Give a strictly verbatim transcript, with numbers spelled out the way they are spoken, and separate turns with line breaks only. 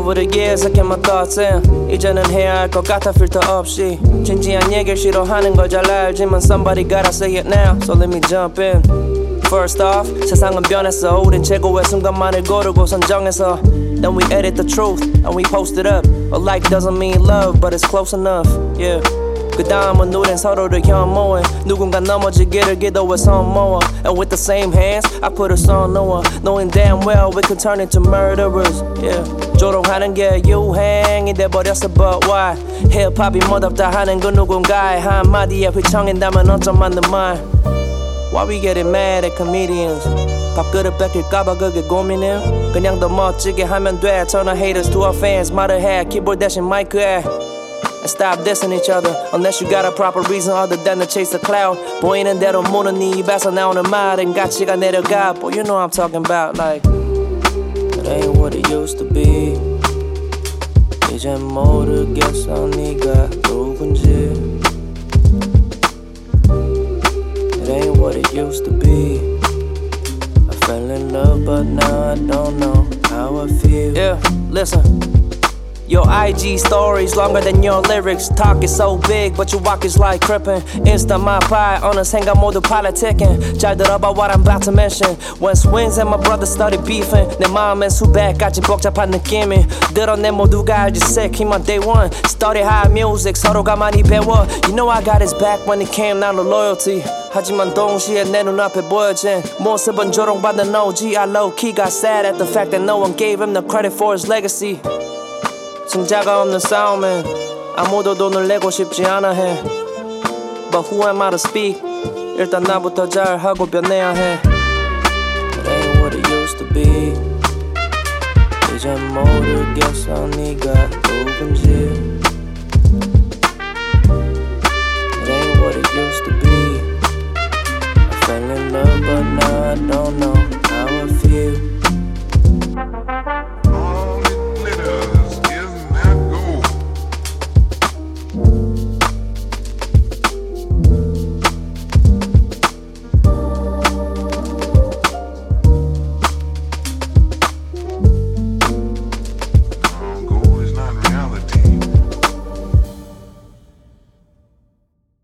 Over the years I kept my thoughts in. 이제는 해야 할 것 같아 필터 없이. 진지한 얘기를 싫어하는 걸 잘 알지만 somebody gotta say it now, so let me jump in. First off, 세상은 변했어. 우린 최고의 순간만을 고르고 선정해서 Then we edit the truth and we post it up. A like doesn't mean love, but it's close enough. Yeah. 그 다음은 우린 서로를 혐오해. 누군가 넘어지기를 기도해 손 모아. And with the same hands, I put us on Noah, knowing damn well we could turn into murderers. Yeah. 조롱하는 게 유행이 돼버렸어, but why? 힙합이 멋없다 하는 그 누군가의 한마디에 휘청인다면 어쩜 맞는 말? Why we getting mad at comedians? 밥그릇 뺏길까봐 그게 고민임? 그냥 더 멋지게 하면 돼. Turn our haters to our fans. 말을 해 키보드 대신 마이크에. And stop dissing each other unless you got a proper reason other than to chase the cloud. 보이는 대로 무는 네 입에서 나오는 말은 가치가 내려가. But you know what I'm talking about. Like it ain't what it used to be. 이젠 모르겠어 네가 누군지. It ain't what it used to be. I fell in love but now I don't know how I feel. Yeah, listen. Your I G stories longer than your lyrics. Talk is so big but your walk is like crippin'. Insta my pie 어느 생각 모두 politicking. 잘 들어봐 what I'm about to mention. When Swings and my brother started beefing 내 마음엔 수백 가지 복잡한 느낌이 드러내 모두가 알지 sick in my day one. Started high music 서로가 많이 배워. You know I got his back when it came down to loyalty. 하지만 동시에 내 눈앞에 보여진 모습은 조롱받는 O G. I low-key got sad at the fact that no one gave him the credit for his legacy. 승자가 없는 싸움엔 아무도 돈을 내고 싶지 않아 해. But who am I to speak? 일단 나부터 잘하고 변해야 해. It ain't what it used to be. 이젠 모르겠어 네가 누군지. It ain't what it used to be. I fell in love but now I don't know